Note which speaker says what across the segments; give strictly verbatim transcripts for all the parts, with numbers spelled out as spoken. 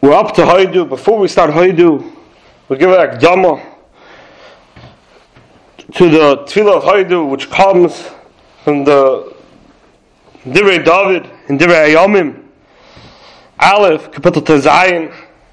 Speaker 1: We're up to Haidu. Before we start Haidu, we'll give a Akdama to the Tefillah of Haidu, which comes from the Divrei David and Divrei Ayomim, Aleph, Kapitel Tezayin.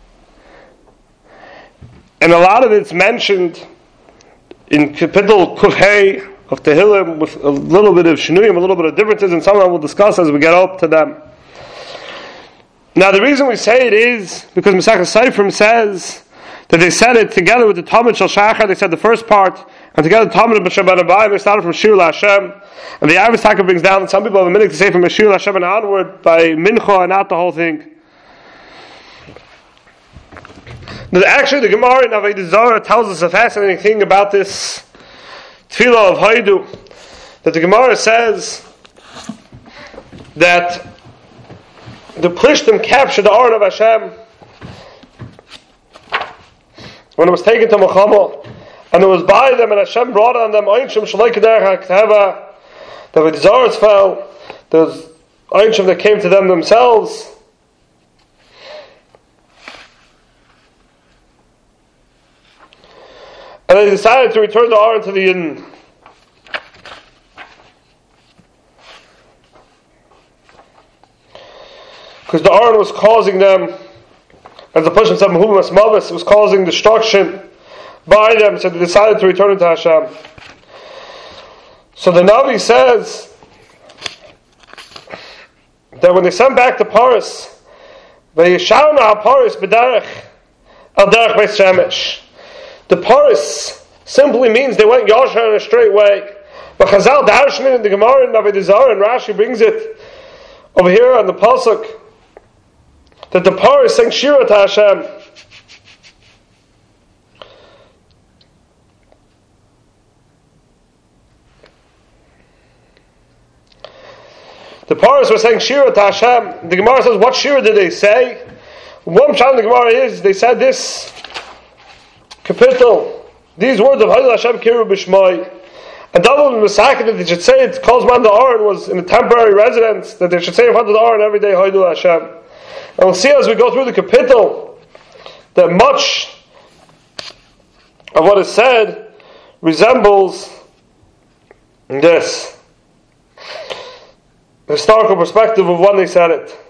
Speaker 1: And a lot of it's mentioned in Kapitel Kufhei of Tehillim with a little bit of Shinuyim, a little bit of differences, and some of them we'll discuss as we get up to them. Now the reason we say it is because Mesachas Seifrim says that they said it together with the Talmud Shel Shachar. They said the first part, and together the Talmud of Shabbat Abayim, they started from Shir LaHashem, and the Avis Taka brings down that some people have a minute to say from Shir LaHashem and onward by Mincha and not the whole thing. But actually, the Gemara in Avodah Zarah tells us a fascinating thing about this Tefillah of Haidu, that the Gemara says that the Plishtim captured the Aron of Hashem when it was taken to Milchama, and it was by them, and Hashem brought on them Einshim Shalei Kederech HaKtava, that when the Zars fell, those Einshim that came to them themselves. And they decided to return the Aron to the Yidden. Because the Aron was causing them, as the Pushim said, Mehumas Mavis, it was causing destruction by them, so they decided to return it to Hashem. So the Navi says that when they sent back to Paris, Vayishavna HaParis B'derech El Derech Beis Shemesh. The Paris simply means they went Yashar in a straight way. But Chazal Darshmin in the Gemara in Avodah Zarah, and Rashi brings it over here on the Pasuk, that the Paris sang Shira to Hashem. The Paris were saying Shira to Hashem. The Gemara says, what Shira did they say? One pshat in the Gemara is, they said this Kapitel, these words of Hail Hashem Kiru B'Shmai. And double in the Masakah that they should say it, calls man the Aron was in a temporary residence, that they should say in front of the Aron every day, Hail Hashem. And we'll see as we go through the Kapitel that much of what is said resembles this historical perspective of when they said it.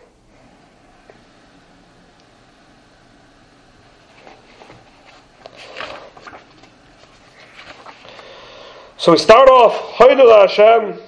Speaker 1: So we start off, Haidul Hashem.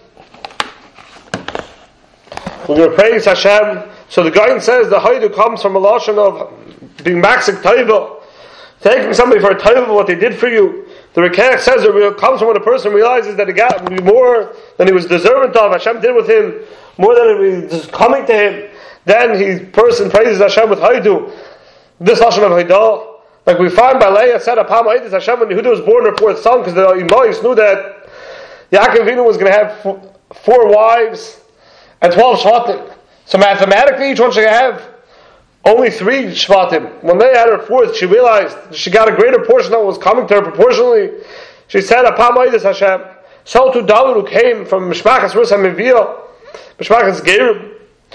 Speaker 1: We're going to praise Hashem. So the guy says the Haidu comes from a lashon of being maxik taiva, taking somebody for a taiva what they did for you. The Rekech says it comes from when a person realizes that he got more than he was deserving of. Hashem did with him more than it was coming to him. Then he person praises Hashem with Haidu. This lashon of Haidah, like we find by Leah said, "Apam Haidus Hashem when Yehuda was born her fourth son," because the Imais knew that Yaakov Avinu was going to have four, four wives and twelve shvatim. So mathematically, each one should have only three shvatim. When they had her fourth, she realized she got a greater portion that was coming to her proportionally. She said, "Apam Haidus Hashem." So to David, who came from Mishpachas Rus HaMeviah, Mishpachas Gerim,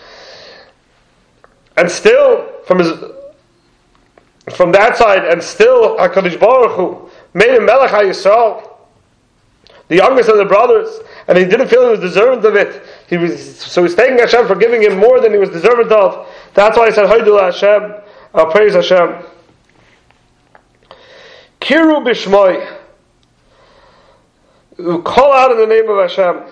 Speaker 1: and still from his from that side, and still HaKadosh Baruch Hu made him Melech HaYisrael, the youngest of the brothers, and he didn't feel he was deserving of it. He was so he's thanking Hashem for giving him more than he was deserving of. That's why he said, Haidul Hashem, I'll praise Hashem. Kiru B'Shmoi, call out in the name of Hashem.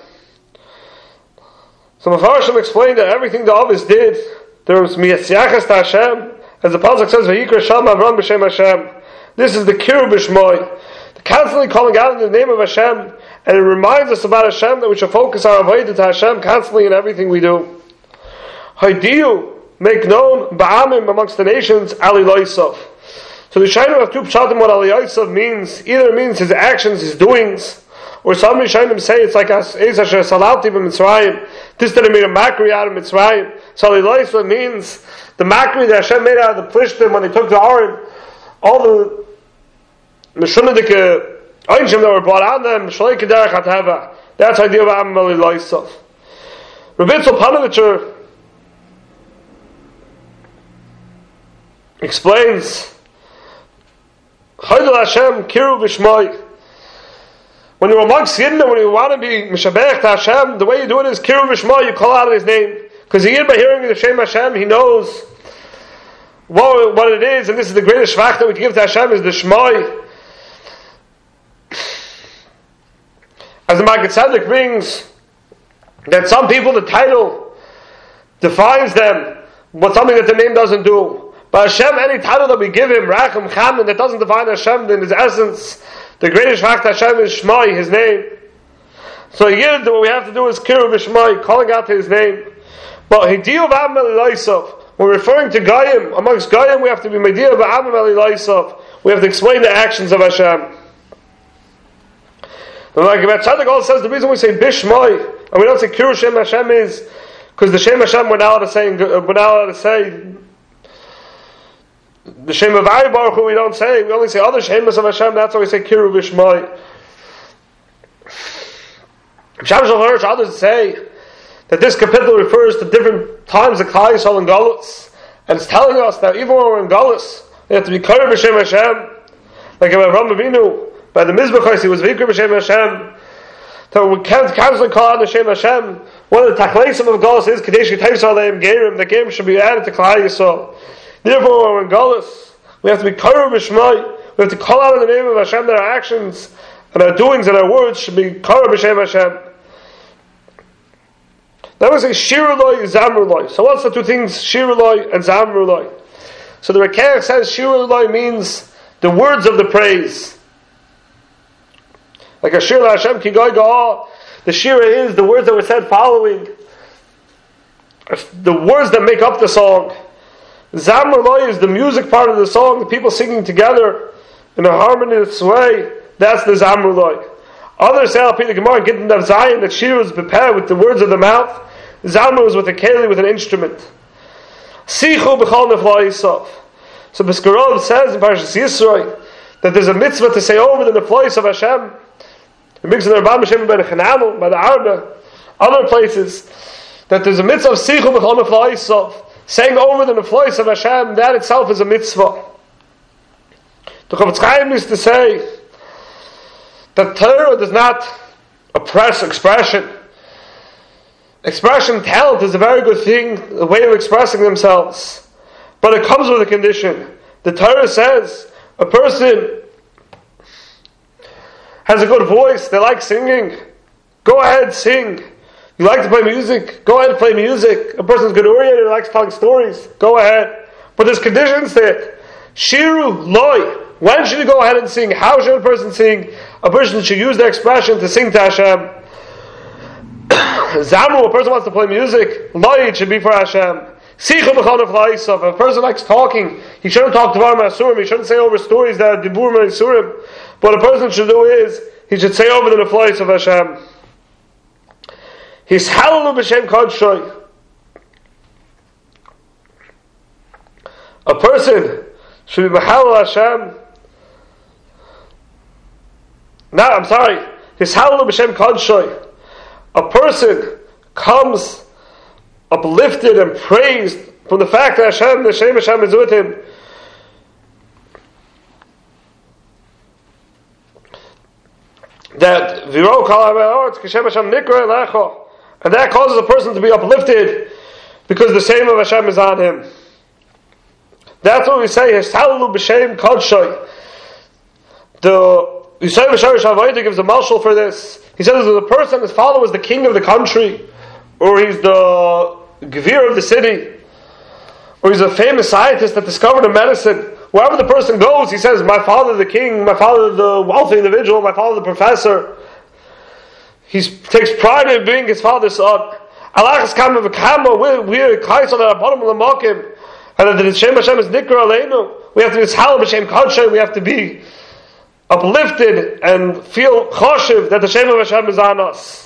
Speaker 1: So Mefarshim explained that everything the Avis did, there was Miyasyachas to Hashem, as the Pasuk says, Vayikra Shem Avram B'Shem Hashem. This is the Kiru B'Shmoi, constantly calling out in the name of Hashem, and it reminds us about Hashem that we should focus our avodah to Hashem constantly in everything we do. Haidiyu, make known ba'amim amongst the nations, Ali Loisov. So the Shainim have two pshatim what Ali Loisov means. Either it means his actions, his doings, or some Shainim say it's like as Asher Salalti b'Mitzrayim. This that he made a mockery out of Mitzrayim. So Ali Loisov means the mockery that Hashem made out of the Plishtim when they took the Aron, all the Meshunadike Einshim that were brought on them, Shalei Kederech HaTava. That's the idea of Am Ali Loisov. Rabbi Tzol Panovitcher explains, Chaydel Hashem Kiru Vishmai. When you're amongst Yidden, when you want to be Mishabech to Hashem, the way you do it is Kiru Vishmai, you call out His name. Because the Yid, by hearing the Shem Hashem, he knows what, what it is, and this is the greatest shvach that we can give to Hashem, is the Shmai. As the Maggid Tzedek brings, that some people, the title defines them, but something that the name doesn't do. But Hashem, any title that we give Him, Racham, Chaman, that doesn't define Hashem in His essence, the greatest fact that Hashem is Shmai, His name. So Yid, what we have to do is Kiru V'Shmai, calling out to His name. But Hidiyu V'Amim Elilaisov, we're referring to Goyim. Amongst Goyim, we have to be Hidiyu V'Amim Elilaisov. We have to explain the actions of Hashem. But like Rebbe Tzadok also says, the reason we say Bishmai, and we don't say Kiru Shem Hashem is, because the Shem Hashem we're not allowed to say, we're not allowed to say, the Shem of Ari Baruch Hu we don't say, we only say other Shemas of Hashem, that's why we say Kiru V'Shmai. Shabbos Shulchan Aruch, others say that this capital refers to different times of Klal Yisrael in Galus, and it's telling us that even when we're in Galus, we have to be Kiru B'Shem Hashem, like Avraham Avinu, by the Mizbech, he was Vikr B'Shem Hashem, so we can't constantly call out the Shem Hashem. One of the Tachleisim of Galus is Kadesh Yitayis Aleim Gerim, the Gerim should be added to Klal Yisrael. Therefore, when we're in Galus, we have to be Kiru B'Shmai. We have to call out in the name of Hashem that our actions and our doings and our words should be Kiru B'Shem Hashem. Then we say Shiruloi, Zamruloi. So what's the two things, Shiruloi and Zamruloi? So the Rekech says Shiruloi means the words of the praise. Like a Shir Hashem Ki Goy Ga'ah. The Shira is the words that were said following. The words that make up the song. Zamruloi is the music part of the song, the people singing together in a harmonious way. That's the Zamruloi. Others say, Al Pi the Gemara, Gittin Dav Zayin, that Shir is prepared with the words of the mouth. Zamru is with a keli, with an instrument. Sichu b'chol nefla Yisov. So Biskarov says in Parashas Yisroi that there's a mitzvah to say over the neflois of Hashem. It brings in the Rabban Hashem by the Chanamel, by the Arba, other places, that there's a mitzvah of Sichu b'chol nefla Yisov. Saying over the neflois of Hashem, that itself is a mitzvah. The Chofetz Chaim used to say that Torah does not oppress expression. Expression, talent is a very good thing, a way of expressing themselves. But it comes with a condition. The Torah says a person has a good voice, they like singing, go ahead, sing. You like to play music? Go ahead and play music. A person's good oriented, likes telling stories. Go ahead. But there's conditions there. Shiru loy. When should you go ahead and sing? How should a person sing? A person should use their expression to sing to Hashem. Zamru, a person wants to play music. Loy, it should be for Hashem. Sichu b'chol nefla Yisov. If a person likes talking, he shouldn't talk Dvar Ma'asurim. He shouldn't say over stories that are Dibur Ma'asurim. What a person should do is, he should say over the neflois of Hashem. He's halalu b'shem kodshoy. A person should be b'halal Hashem. No, I'm sorry. He's halalu b'shem kodshoy. A person comes uplifted and praised from the fact that Hashem, the Shem Hashem is with him. That v'ro kol ha'ortz k'shem Hashem nikra elecha. And that causes a person to be uplifted because the same of Hashem is on him. That's what we say, Hishtalu b'shem kodshoy. The Yisrael B'Sharish HaVayda gives a marshal for this. He says that the person, his father was the king of the country, or he's the Gvir of the city, or he's a famous scientist that discovered a medicine. Wherever the person goes, he says, my father the king, my father the wealthy individual, my father the professor. He takes pride in being his father's son. Alachas kama v'kama, we're kaisel at bottom of the makim, and that the Shem Hashem is nikra aleinu. We have to be tzhalal b'shem kodshay. We have to be uplifted and feel choshev that the Shem of Hashem is on us.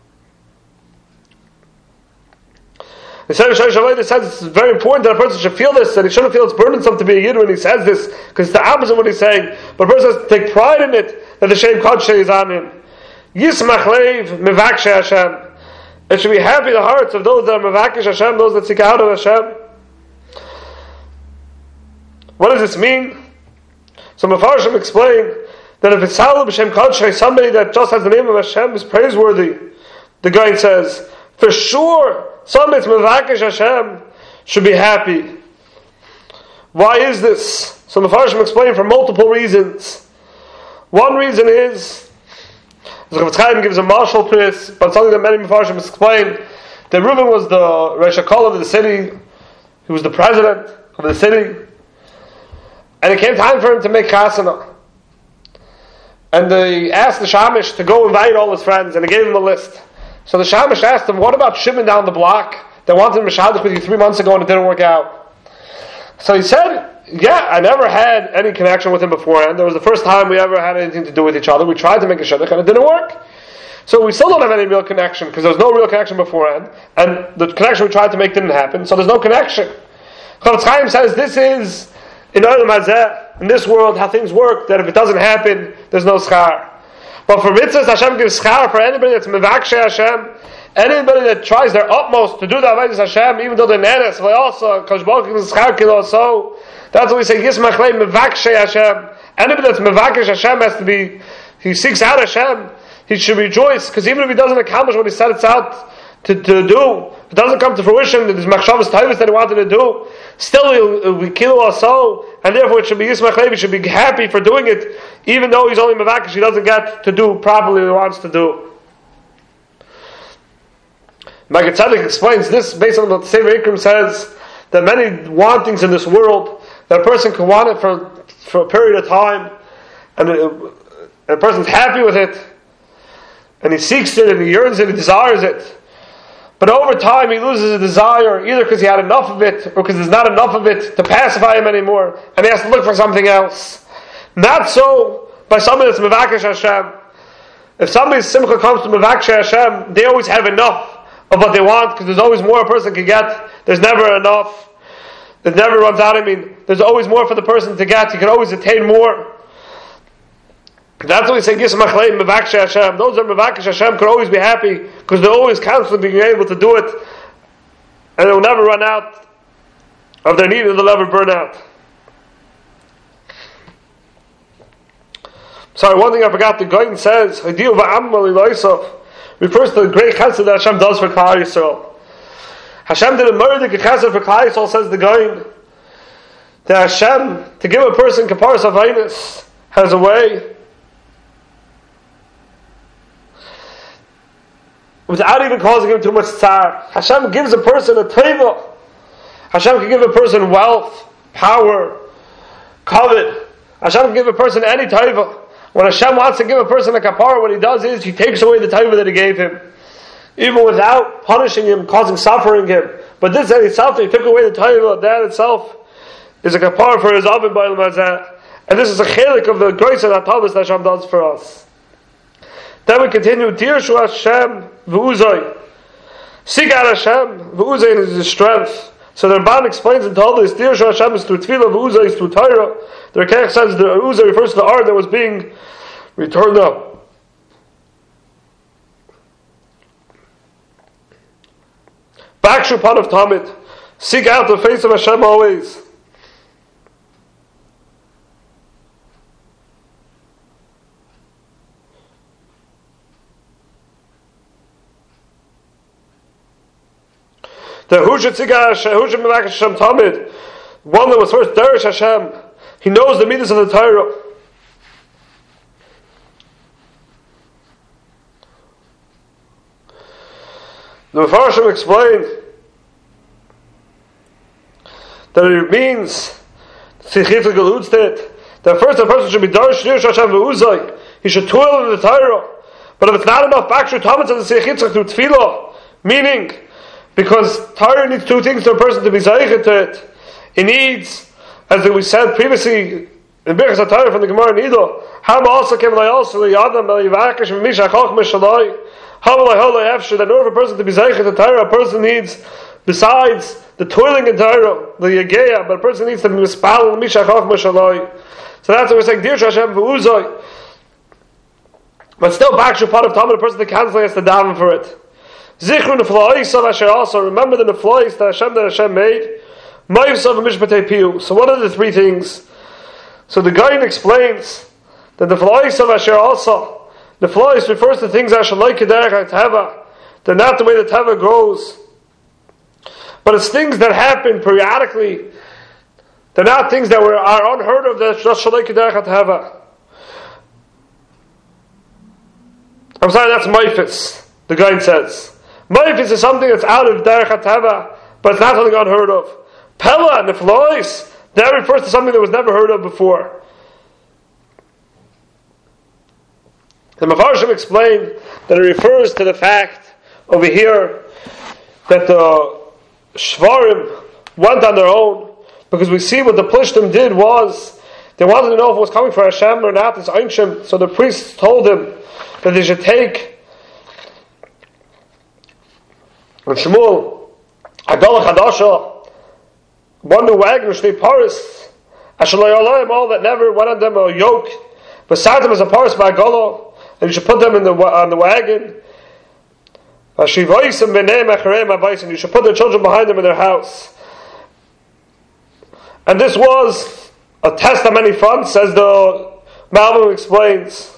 Speaker 1: The Shem Shavayda says it's very important that a person should feel this, and he shouldn't feel it's burdensome to be a yid when he says this, because it's the opposite of what he's saying. But a person has to take pride in it that the Shem kodshay is on him. Yismach leiv mevakshe Hashem. It should be happy the hearts of those that are mevakish Hashem, those that seek out of Hashem. What does this mean? So Mefarshim explain that if it's Halal B'Shem Kodshay, somebody that just has the name of Hashem is praiseworthy, the guy says, for sure, somebody that's Mevakesh Hashem should be happy. Why is this? So Mefarshim explain for multiple reasons. One reason is, the Chofetz Chaim gives a marshal price, but something that many Mefarshim explain, that Reuben was the Rosh HaKol of the city, he was the president of the city, and it came time for him to make chasana. And they asked the Shamish to go invite all his friends, and they gave him a list. So the Shamish asked him, what about Shimon down the block that wanted to Mishadach with you three months ago and it didn't work out? So he said, yeah, I never had any connection with him beforehand. That was the first time we ever had anything to do with each other. We tried to make a Shidduch and it didn't work. So we still don't have any real connection because there was no real connection beforehand. And the connection we tried to make didn't happen, so there's no connection. Chofetz Chaim says this is, in Olam Hazeh, in this world, how things work, that if it doesn't happen, there's no schar. But for mitzvahs, Hashem gives schar for anybody that's mevakshe Hashem, anybody that tries their utmost to do the avodas Hashem, even though they're nanas, but also, Kosh Baruch gives schar kilo, so that's what we say, Yismach lei mevakshe Hashem. Anybody that's mevakesh Hashem has to be, he seeks out Hashem, he should rejoice, because even if he doesn't accomplish what he set it out to, to do, if it doesn't come to fruition, there's machshavas taivas that he wanted to do, still he'll be kilo also, and therefore it should be Yismach Levi, should be happy for doing it, even though he's only mevakesh, he doesn't get to do properly what he wants to do. Maggid Tzedek explains this based on what the Sefer Ikrim says, that many want things in this world, that a person can want it for, for a period of time, and a, and a person's happy with it, and he seeks it, and he yearns it, he desires it. But over time he loses a desire, either because he had enough of it, or because there's not enough of it to pacify him anymore, and he has to look for something else. Not so by somebody that's mevakesh Hashem. If somebody's simcha comes to mevakesh Hashem, they always have enough of what they want, because there's always more a person can get. There's never enough. It never runs out. I mean, there's always more for the person to get. You can always attain more. That's what we say, Yismach lei mevakesh Hashem. Those that are mevakesh Hashem can always be happy, because they're always constantly being able to do it, and they'll never run out of their need, and they'll never burn out. Sorry, one thing I forgot, the Goyen says, Hadiyu va'am aliloisov, refers to the great chesed that Hashem does for Klal Yisrael. Hashem did a murder chesed for Klal Yisrael, says the Goyen, that Hashem, to give a person kaparas avaynis, has a way without even causing him too much tzar. Hashem gives a person a teva. Hashem can give a person wealth, power, kavod. Hashem can give a person any teva. When Hashem wants to give a person a kapara, what He does is He takes away the teva that He gave him, even without punishing him, causing suffering him. But this that He suffered, He took away the teva. That itself is a kapara for His oven by L'mazah. And this is a chelik of the grace and hatavis that Hashem does for us. Then we continue, Dirshu Hashem v'uzay. Seek out Hashem, v'uzay is His strength. So the Ramban explains and told us, Dirshu Hashem is through tefillah, v'uzay is through Torah. The Rekech says the uzay refers to the art that was being returned up. Bakshu Pan of Tamid. Seek out the face of Hashem always. The Husha Tzigah Husha Melech Hashem Tamid, one that was first Derish Hashem, he knows the midas of the Torah. The Mefarshim explained that it means that first a person should be Derish Hashem Ve'uzai, he should toil in the Torah. But if it's not enough, Bakshu Tamid says the Seichitzach through Tefillah, meaning because Torah needs two things to a person to be Zayichet to it. It needs, as we said previously in Birchas HaTorah from the Gemara Nido, Hama also came like also the Adam el Yivakesh v'Mishach Chochmah Shalai. Hama like Holay Efshir, that in order for a person to be Zayichet to Torah, a person needs, besides the toiling in Torah, the Yegeya, but a person needs to be Mispal Mishach Chochmah Shalai. So that's what we're saying, Dirshu Hashem v'uzay. But still, Bakshu Pan of Tamid, a person that constantly has to daven for it. Zichru neflois of Asher also, remember the neflois that Hashem that Hashem made. Ma'ivsav and Mishpatei Piyu. So what are the three things? So the Gaon explains that the Falois of Asher also, the Falois refers to things Asher like Kederach HaTeva. They're not the way the Teva grows. But it's things that happen periodically. They're not things that were, are unheard of, that's just Shalai Kederach HaTeva. I'm sorry, that's Maifis, the Gaon says. Maifis is something that's out of Derech HaTeva, but it's not something unheard of. Pella and the Falois, that refers to something that was never heard of before. The Mefarshim explained that it refers to the fact over here that the Shvarim went on their own, because we see what the Plishtim did was they wanted to know if it was coming from Hashem or not. It's Einshim. So the priests told them that they should take and Shmuel Adalah Chadasha, one new wagon, Shnei Paris, Ashalei Olayim, all that never went on them a yoke, beside them as a Paris by Golo, and you should put them in the on the wagon. And you should put their children behind them in their house. And this was a test on many fronts, as the Malvin explains.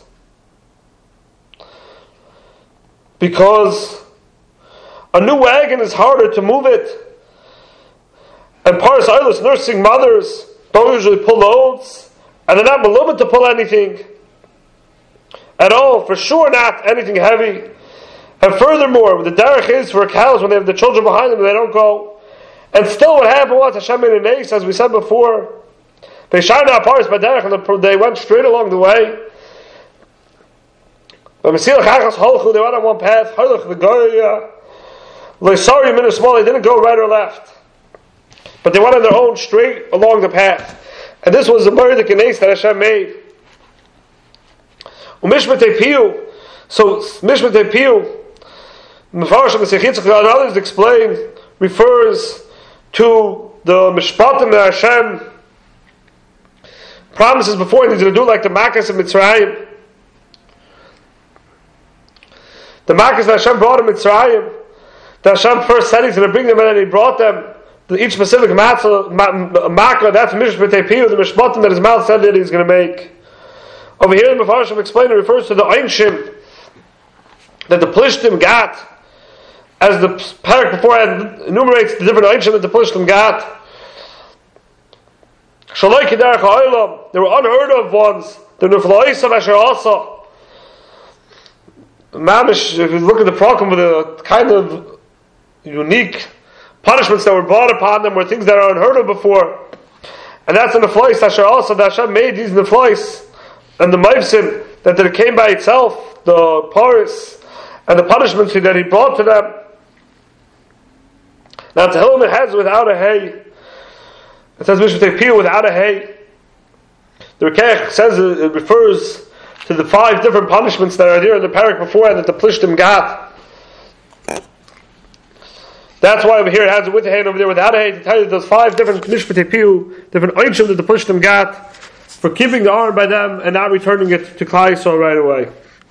Speaker 1: Because a new wagon is harder to move it. And Paris Eilis, nursing mothers, don't usually pull loads. And they're not malumit to pull anything at all. For sure not anything heavy. And furthermore, the derech is for cows, when they have the children behind them, they don't go. And still what happened was, Hashem made an ace, as we said before. They shined out Paris by derech, and they went straight along the way. But Mesilach Achas Holchu, they went on one path. Holach the Goya. Leisari Minus Small, they didn't go right or left. But they went on their own straight along the path. And this was the Murdik and ace that Hashem made. Umishmatei Piyu. So, Mishmatei Piyu, Mefarshim and Sechitzach and others explain, refers to the Mishpatim that Hashem promises before, and he's going to do like the Makkos and Mitzrayim. The Makkos that Hashem brought in Mitzrayim, that Hashem first said he's going to bring them in, and he brought them to each specific Makkah, that's Mishpatei Piyu, the Mishpatim that his mouth said that he's going to make. Over here, the Mefarshim explain, it refers to the Einshim that the Plishtim got, as the parak before enumerates the different Einshim that the Plishtim got. Shalai Kederach HaOlam, they were unheard of ones. The Nufla'is of Asher also. Mamish, if you look at the program with the kind of unique punishments that were brought upon them, were things that are unheard of before. And that's in the Nufla'is Asher also, that Hashem made these Nufla'is and the Maivsim, that it came by itself, the Paris, and the punishments that he brought to them. Now Tehillim it has without a hay. It says Mishpatei Piyu without a hay. The Rekech says it, it refers to the five different punishments that are there in the parak before and that the Plishtim got. That's why over here it has it with a hay, and over there without a hay, to tell you those five different Mishpatei Piyu, different Einshim that the Plishtim got for keeping the arm by them and not returning it to Klal Yisrael right away.